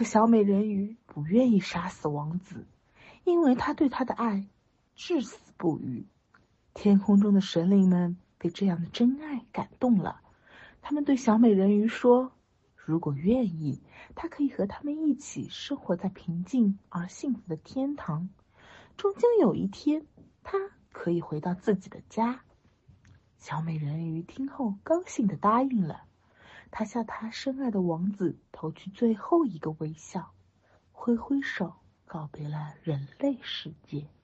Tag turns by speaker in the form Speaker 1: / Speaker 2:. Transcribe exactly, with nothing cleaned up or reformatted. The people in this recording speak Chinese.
Speaker 1: 可小美人鱼不愿意杀死王子，因为她对他的爱至死不渝。天空中的神灵们被这样的真爱感动了，他们对小美人鱼说，如果愿意，她可以和他们一起生活在平静而幸福的天堂。终将有一天，她可以回到自己的家。小美人鱼听后高兴地答应了，她向她深爱的王子投去最后一个微笑，挥挥手告别了人类世界。